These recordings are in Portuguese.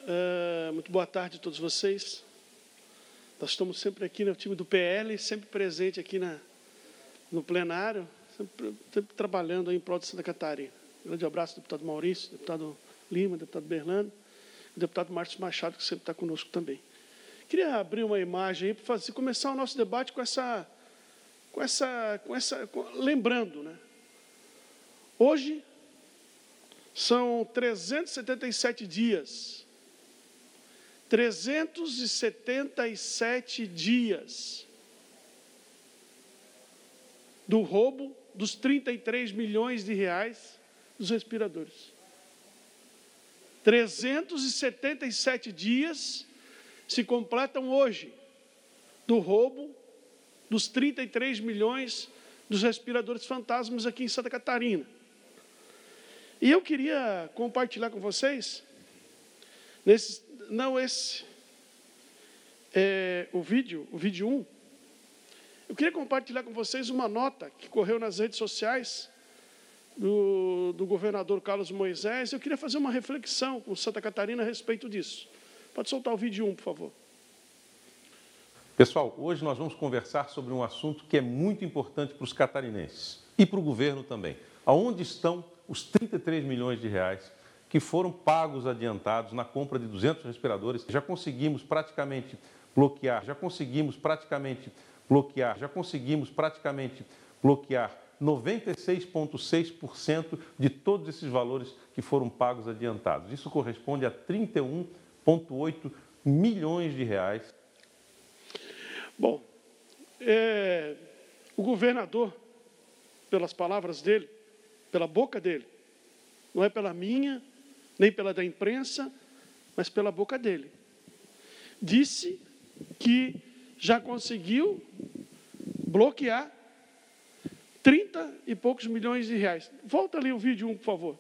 Muito boa tarde a todos vocês. Nós estamos sempre aqui, o time do PL, sempre presente aqui no plenário, sempre trabalhando em prol de Santa Catarina. Grande abraço, deputado Maurício, deputado Lima, deputado Berlando, e deputado Márcio Machado, que sempre está conosco também. Queria abrir uma imagem aí para começar o nosso debate lembrando, né? Hoje são 377 dias. 377 dias do roubo dos 33 milhões de reais dos respiradores. 377 dias se completam hoje do roubo dos 33 milhões dos respiradores fantasmas aqui em Santa Catarina. E eu queria compartilhar com vocês, o vídeo 1, eu queria compartilhar com vocês uma nota que correu nas redes sociais do governador Carlos Moisés. Eu queria fazer uma reflexão com Santa Catarina a respeito disso. Pode soltar o vídeo 1, por favor. Pessoal, hoje nós vamos conversar sobre um assunto que é muito importante para os catarinenses e para o governo também. Aonde estão os 33 milhões de reais que foram pagos adiantados na compra de 200 respiradores? Já conseguimos praticamente bloquear 96,6% de todos esses valores que foram pagos adiantados. Isso corresponde a 31,8 milhões de reais. Bom, o governador, pelas palavras dele, pela boca dele, não é pela minha, nem pela da imprensa, mas pela boca dele, disse que já conseguiu bloquear 30 e poucos milhões de reais. Volta ali o vídeo 1, por favor.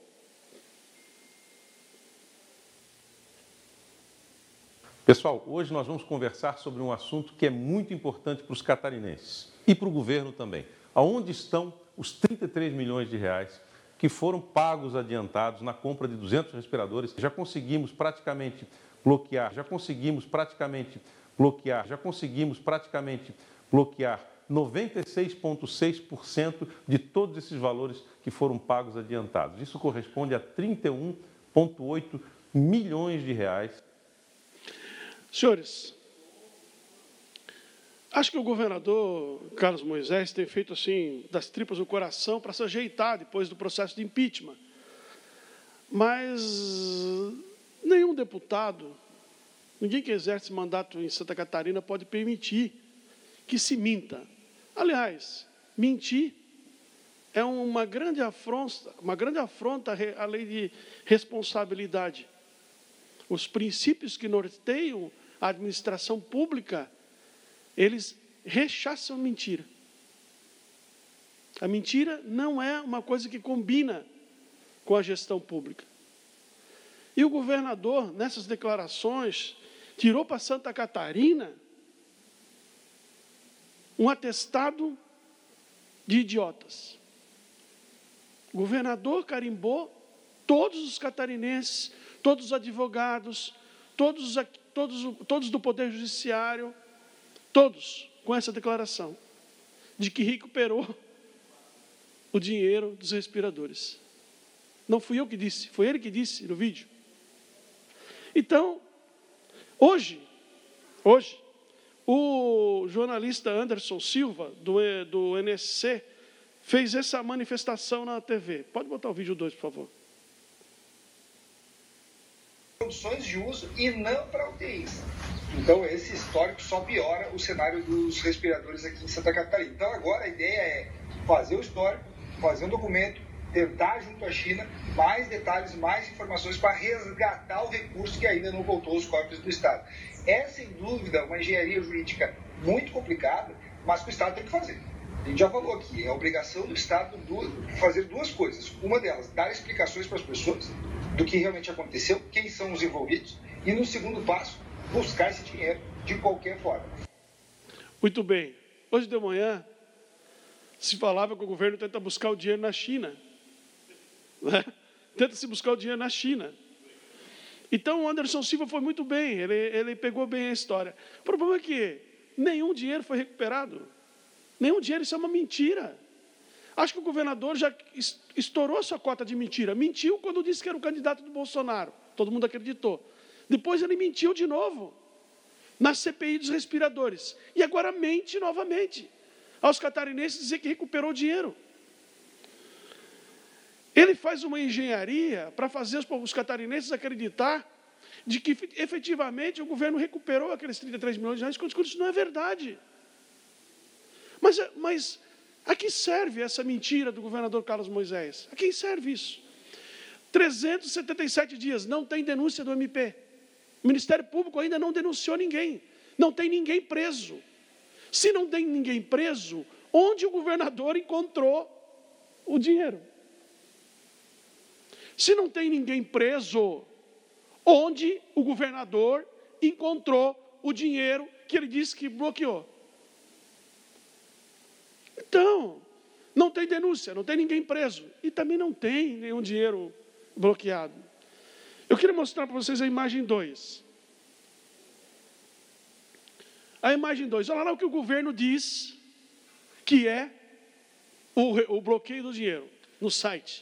Pessoal, hoje nós vamos conversar sobre um assunto que é muito importante para os catarinenses e para o governo também. Aonde estão os 33 milhões de reais que foram pagos adiantados na compra de 200 respiradores? Já conseguimos praticamente bloquear 96,6% de todos esses valores que foram pagos adiantados. Isso corresponde a 31,8 milhões de reais. Senhores, acho que o governador Carlos Moisés tem feito assim, das tripas do coração, para se ajeitar depois do processo de impeachment. Mas nenhum deputado, ninguém que exerce mandato em Santa Catarina pode permitir que se minta. Aliás, mentir é uma grande afronta à lei de responsabilidade. Os princípios que norteiam a administração pública, eles rechaçam mentira. A mentira não é uma coisa que combina com a gestão pública. E o governador, nessas declarações, tirou para Santa Catarina um atestado de idiotas. O governador carimbou todos os catarinenses, todos os advogados, todos do Poder Judiciário, todos com essa declaração de que recuperou o dinheiro dos respiradores. Não fui eu que disse, foi ele que disse no vídeo. Então, hoje, o jornalista Anderson Silva, do NSC, fez essa manifestação na TV. Pode botar o vídeo 2, por favor. Condições de uso e não para UTIs. Então, esse histórico só piora o cenário dos respiradores aqui em Santa Catarina. Então, agora a ideia é fazer o histórico, fazer um documento, tentar, junto à China, mais detalhes, mais informações para resgatar o recurso que ainda não voltou aos cofres do Estado. É, sem dúvida, uma engenharia jurídica muito complicada, mas que o Estado tem que fazer. A gente já falou aqui, é a obrigação do Estado fazer duas coisas. Uma delas, dar explicações para as pessoas do que realmente aconteceu, quem são os envolvidos, e no segundo passo, buscar esse dinheiro de qualquer forma. Muito bem. Hoje de manhã, se falava que o governo tenta buscar o dinheiro na China. Né? Tenta-se buscar o dinheiro na China. Então, o Anderson Silva foi muito bem, ele pegou bem a história. O problema é que nenhum dinheiro foi recuperado. Nenhum dinheiro, isso é uma mentira. Acho que o governador já estourou a sua cota de mentira. Mentiu quando disse que era o candidato do Bolsonaro. Todo mundo acreditou. Depois ele mentiu de novo, na CPI dos respiradores. E agora mente novamente aos catarinenses dizer que recuperou o dinheiro. Ele faz uma engenharia para fazer os catarinenses acreditar de que efetivamente o governo recuperou aqueles 33 milhões de reais, quando isso não é verdade. Mas a que serve essa mentira do governador Carlos Moisés? A quem serve isso? 377 dias, não tem denúncia do MP. O Ministério Público ainda não denunciou ninguém. Não tem ninguém preso. Se não tem ninguém preso, onde o governador encontrou o dinheiro? Se não tem ninguém preso, onde o governador encontrou o dinheiro que ele disse que bloqueou? Então, não tem denúncia, não tem ninguém preso. E também não tem nenhum dinheiro bloqueado. Eu queria mostrar para vocês a imagem 2. A imagem 2. Olha lá o que o governo diz que é o bloqueio do dinheiro no site.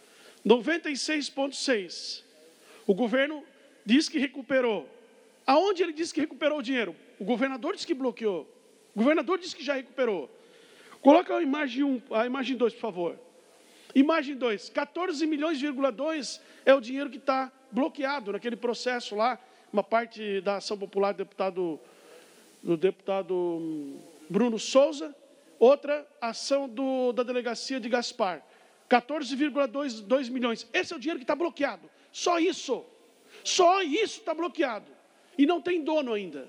96,6. O governo diz que recuperou. Aonde ele disse que recuperou o dinheiro? O governador disse que bloqueou. O governador disse que já recuperou. Coloca a imagem 1, a imagem 2, por favor. Imagem 2. 14 milhões,2 é o dinheiro que está bloqueado naquele processo lá. Uma parte da ação popular do deputado Bruno Souza. Outra ação da delegacia de Gaspar. 14,2 milhões. Esse é o dinheiro que está bloqueado. Só isso. Só isso está bloqueado. E não tem dono ainda.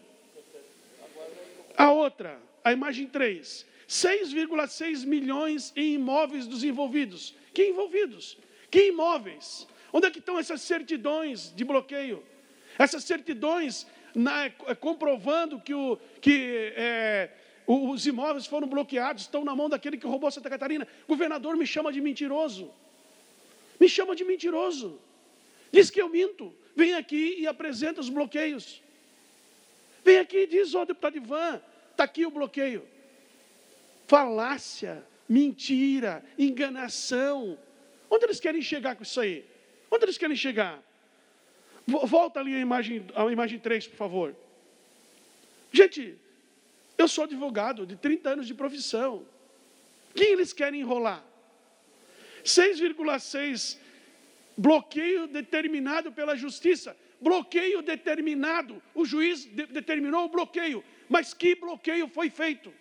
A outra, a imagem 3. 6,6 milhões em imóveis dos envolvidos. Que envolvidos? Que imóveis? Onde é que estão essas certidões de bloqueio? Essas certidões comprovando que os imóveis foram bloqueados, estão na mão daquele que roubou Santa Catarina. O governador me chama de mentiroso. Me chama de mentiroso. Diz que eu minto. Vem aqui e apresenta os bloqueios. Vem aqui e diz, deputado Ivan, está aqui o bloqueio. Falácia, mentira, enganação. Onde eles querem chegar com isso aí? Onde eles querem chegar? Volta ali a imagem 3, por favor. Gente, eu sou advogado de 30 anos de profissão. Quem eles querem enrolar? 6,6 bloqueio determinado pela justiça. Bloqueio determinado. O juiz determinou o bloqueio. Mas que bloqueio foi feito?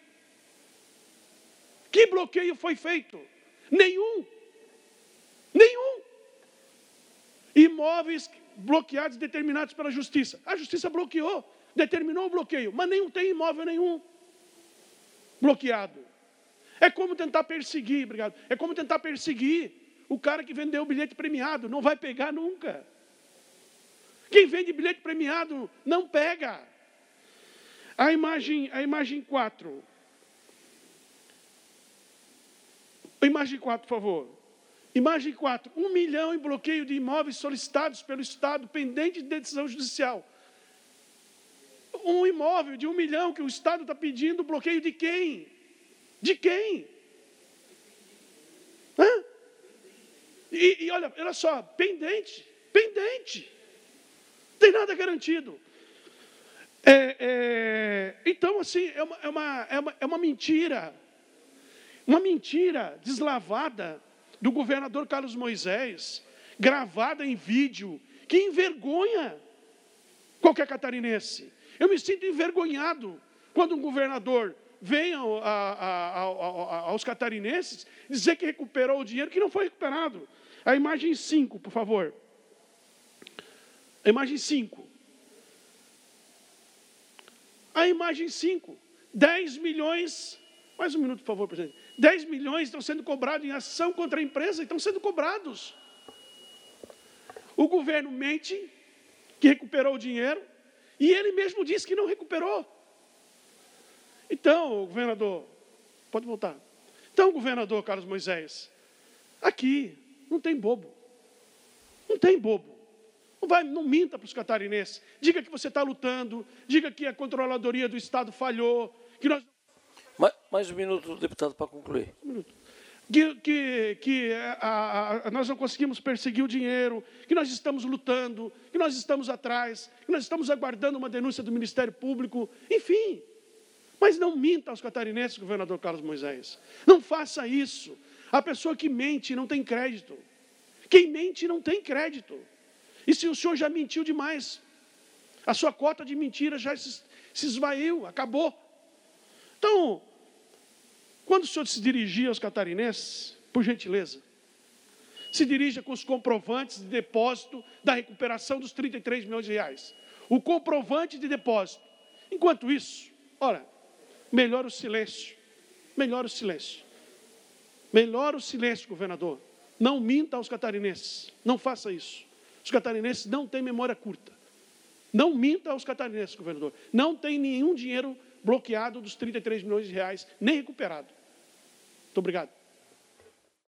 Que bloqueio foi feito? Nenhum. Nenhum. Imóveis bloqueados determinados pela justiça. A justiça bloqueou, determinou o bloqueio, mas não tem imóvel nenhum bloqueado. É como tentar perseguir, obrigado. É como tentar perseguir o cara que vendeu o bilhete premiado. Não vai pegar nunca. Quem vende bilhete premiado não pega. A imagem 4. A imagem 4, por favor. Imagem 4. 1 milhão em bloqueio de imóveis solicitados pelo Estado pendente de decisão judicial. Um imóvel de 1 milhão que o Estado está pedindo bloqueio de quem? De quem? Hã? E olha só, pendente. Não tem nada garantido. Então, assim, é uma mentira. Uma mentira deslavada do governador Carlos Moisés, gravada em vídeo, que envergonha qualquer catarinense. Eu me sinto envergonhado quando um governador vem aos catarinenses dizer que recuperou o dinheiro que não foi recuperado. A imagem 5, por favor. A imagem 5. A imagem 5. 10 milhões... Mais um minuto, por favor, presidente. 10 milhões estão sendo cobrados em ação contra a empresa, estão sendo cobrados. O governo mente que recuperou o dinheiro e ele mesmo disse que não recuperou. Então, governador, pode voltar. Então, governador Carlos Moisés, aqui não tem bobo. Não tem bobo. Não minta para os catarinenses. Diga que você está lutando, diga que a Controladoria do Estado falhou, que nós... Mais um minuto, deputado, para concluir. Nós não conseguimos perseguir o dinheiro, que nós estamos lutando, que nós estamos atrás, que nós estamos aguardando uma denúncia do Ministério Público, enfim. Mas não minta aos catarinenses, governador Carlos Moisés. Não faça isso. A pessoa que mente não tem crédito. Quem mente não tem crédito. E se o senhor já mentiu demais, a sua cota de mentira já se esvaiu, acabou. Então, quando o senhor se dirigir aos catarinenses, por gentileza, se dirija com os comprovantes de depósito da recuperação dos 33 milhões de reais. O comprovante de depósito. Enquanto isso, ora, melhora o silêncio. Melhora o silêncio. Melhora o silêncio, governador. Não minta aos catarinenses. Não faça isso. Os catarinenses não têm memória curta. Não minta aos catarinenses, governador. Não tem nenhum dinheiro bloqueado dos 33 milhões de reais, nem recuperado. Muito obrigado.